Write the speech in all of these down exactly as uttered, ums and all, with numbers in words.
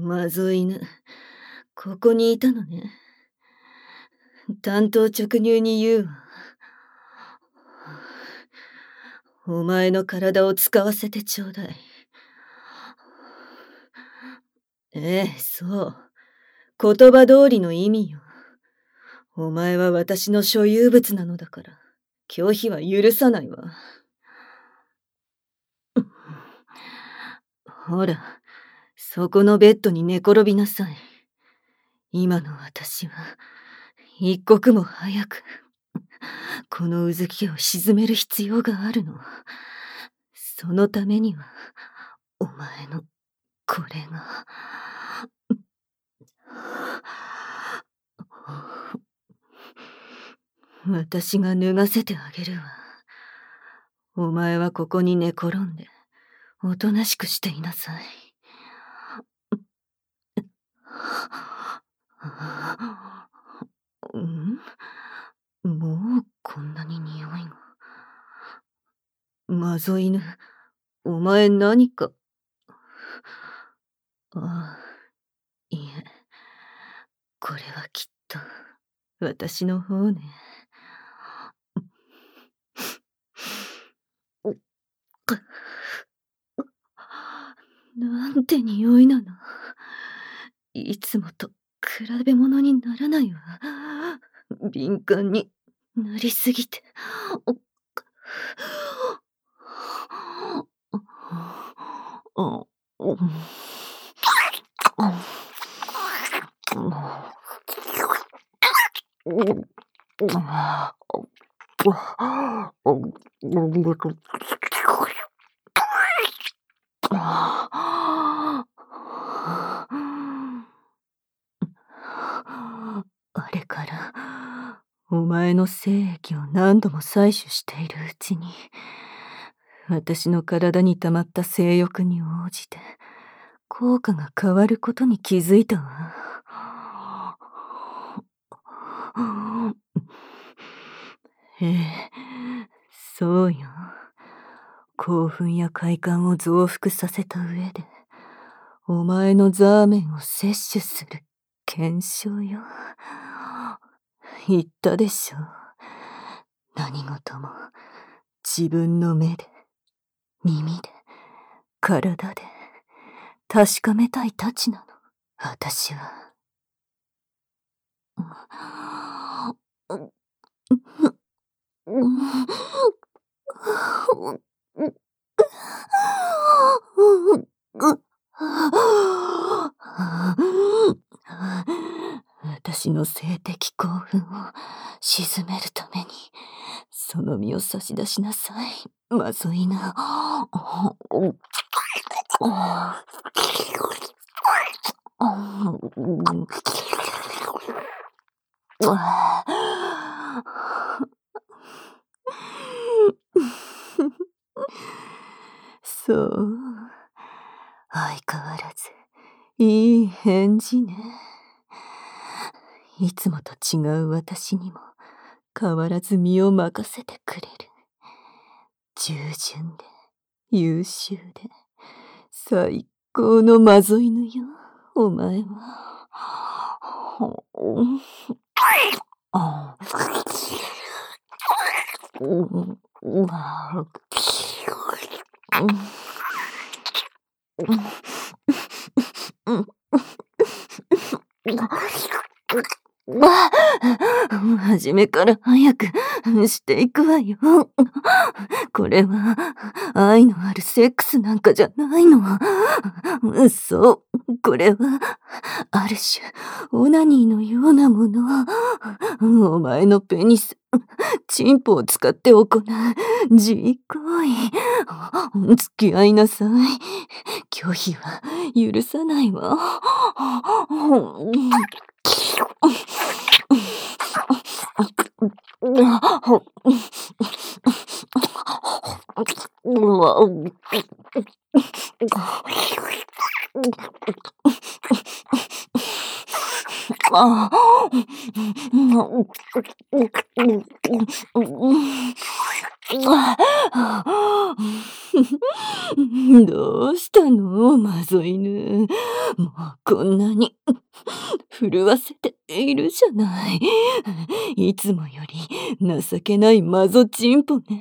まずい犬、ここにいたのね。単刀直入に言うわ。お前の体を使わせてちょうだい。ええ、そう。言葉通りの意味よ。お前は私の所有物なのだから、拒否は許さないわ。ほら、そこのベッドに寝転びなさい。今の私は、一刻も早く、このうずきを沈める必要があるの。そのためには、お前の、これが。私が脱がせてあげるわ。お前はここに寝転んで、おとなしくしていなさい。ん？もうこんなに匂いが。マゾ犬、お前何か。ああ、いえ、これはきっと私の方ね。なんて匂いなの。いつもと比べ物にならないわ。敏感になりすぎて。あれからお前の精液を何度も採取しているうちに、私の体に溜まった性欲に応じて効果が変わることに気づいたわ。ええ、そうよ。興奮や快感を増幅させた上で、お前のザーメンを摂取する検証よ。言ったでしょ。何事も自分の目で、耳で、体で確かめたいたちなの、私は。私の性的興奮を鎮めるために、その身を差し出しなさい、まずいな。そう。相変わらず、いい返事ね。いつもと違う私にも、変わらず身を任せてくれる。従順で、優秀で、最高のマゾ犬よ、お前は。初めから早くしていくわよ。これは愛のあるセックスなんかじゃないの。そう、これはある種オナニーのようなもの。お前のペニス、チンポを使って行う自慰行為。付き合いなさい。拒否は許さないわ。 どうしたの、マゾ犬。もうこんなに震わせているじゃない。いつもより情けないマゾチンポね。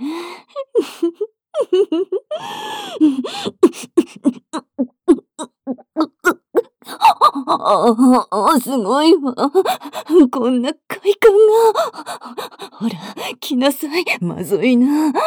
ああ、すごいわ。こんな快感が。ほら、来なさい、マゾ犬。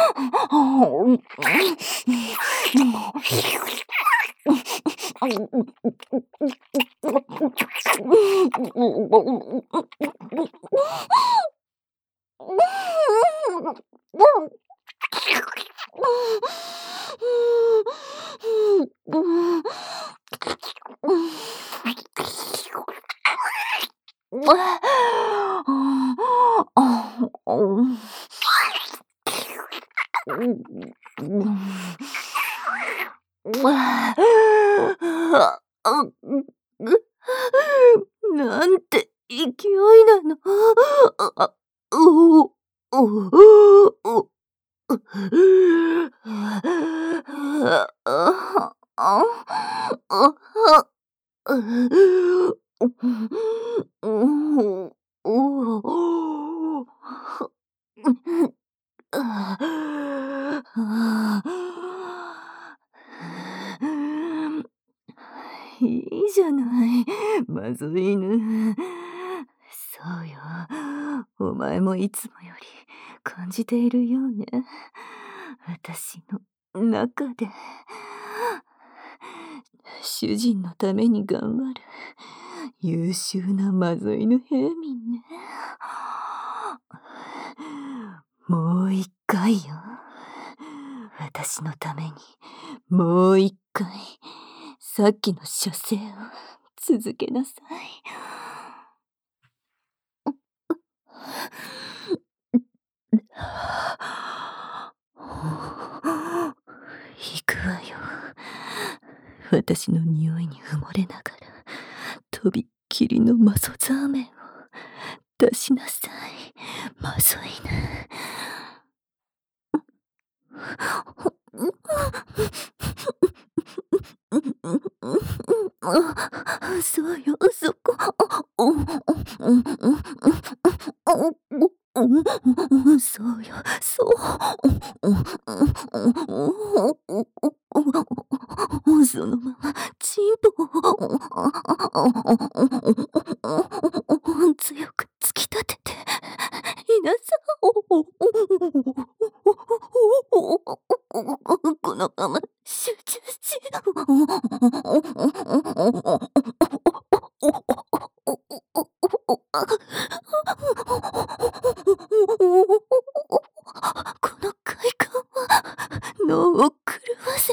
なんて勢いなの。あ、おお、おお、いいじゃない、マゾ犬。そうよ。お前もいつもより感じているようね。私の中で。主人のために頑張る優秀なマゾ犬平民ね。もう一回よ。私のためにもう一回さっきの射精を続けなさい。行くわよ。私の匂いに埋もれながらとびっきりのマゾザーメンを出しなさい、マゾ犬。そうよ、そこ。そうよ、そう。そのままチンポを強く突き立てていなさい。このまま集中し。この快感は脳を狂わせ。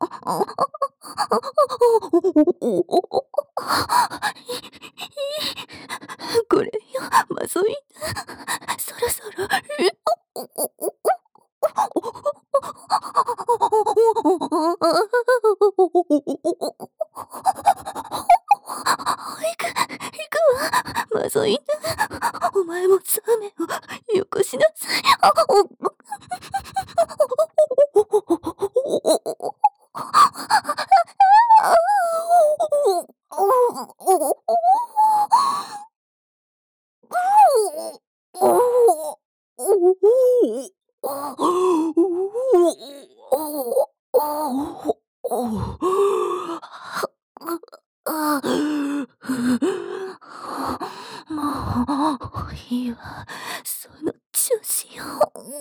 これよ、マゾ犬。そろそろ。行く、行くわ、マゾ犬。お前もザーメンをよこしなさい。もういいわ、その調子よ。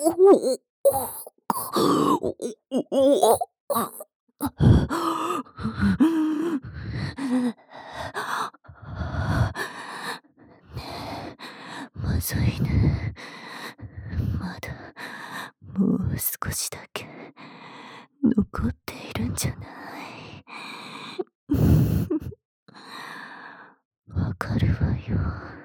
マゾ犬、まだもう少しだけ残っているんじゃない。わかるわよ。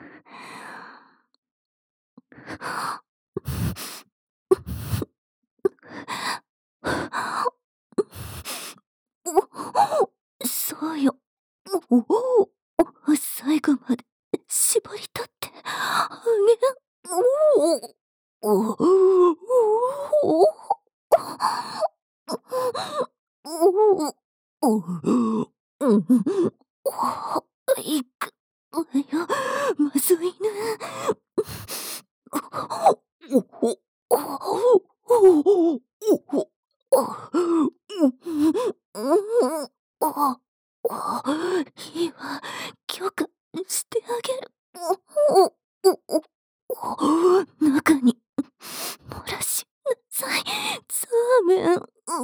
そうよ。最後まで絞り取ってあげ。 いくわよ、まずいぬ。いいわ、許可してあげる。中に漏らしなさい、ザーメン。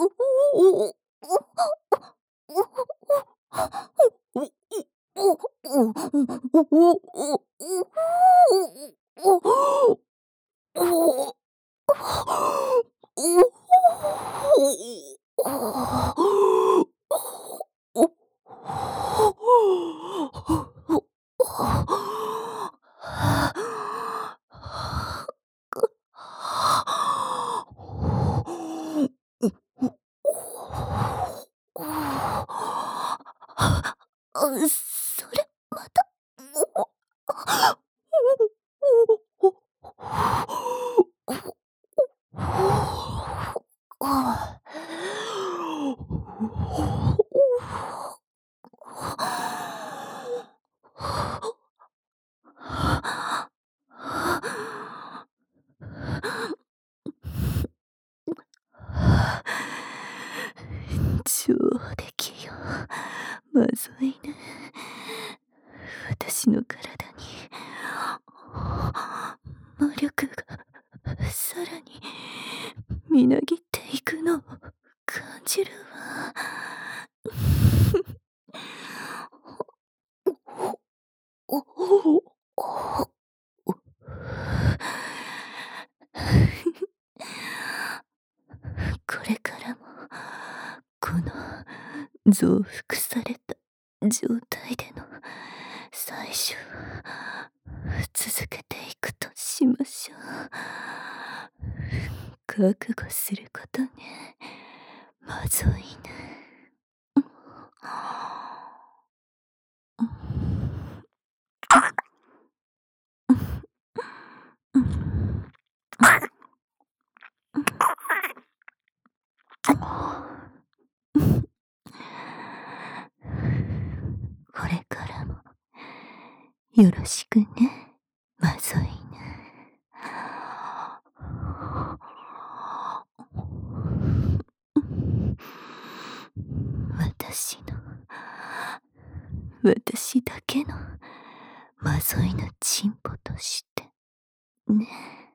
それまた。上出来よ、まずいね。私の体に魔力がさらにみなぎっていくのを感じるわ。これからもこの増幅された状態での採取を続けていくとしましょう。覚悟することね、まずいね。これからもよろしくね、まずいね。私の私だけのまずいのチンポとしてね。